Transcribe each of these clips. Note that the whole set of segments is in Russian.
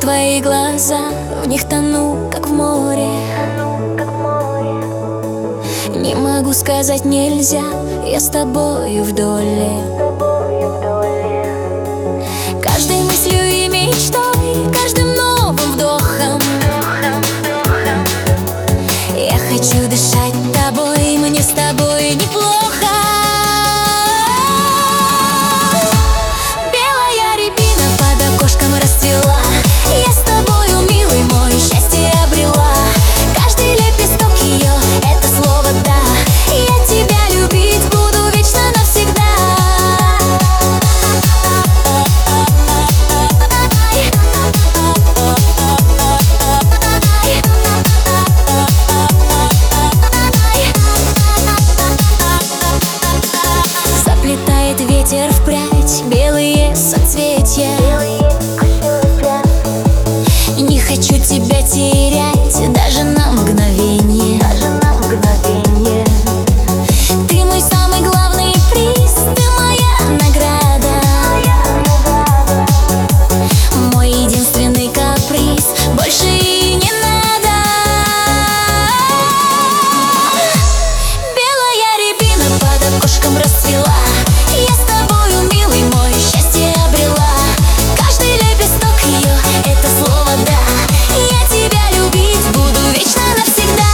твои глаза, в них тону, как в море. Не могу сказать нельзя, я с тобою в доле. Каждой мыслью и мечтой, каждым новым вдохом я хочу дышать тобой, мне с тобой неплохо. Белая рябина под окошком расцвела, я с тобою, милый мой, счастье обрела. Каждый лепесток ее — это слово «да». Я тебя любить буду вечно навсегда. Заплетает ветер в прядь белые соцветия. Не хочу тебя терять даже на мгновение. Ты мой самый главный приз, ты моя награда. Мой единственный каприз, больше и не надо. Белая рябина под окошком расцвела, я с тобою, милый мой, счастье обрела. Каждый лепесток ее — это слово «да». Я тебя любить буду вечно навсегда.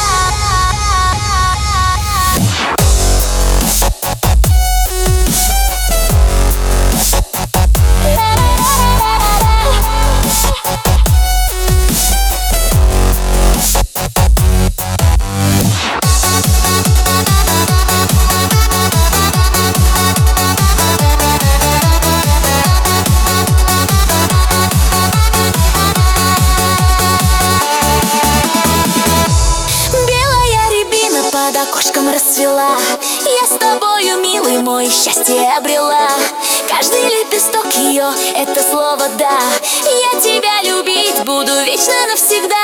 Под окошком расцвела, я с тобою, милый мой, счастье обрела. Каждый лепесток ее — это слово «да». Я тебя любить буду вечно навсегда.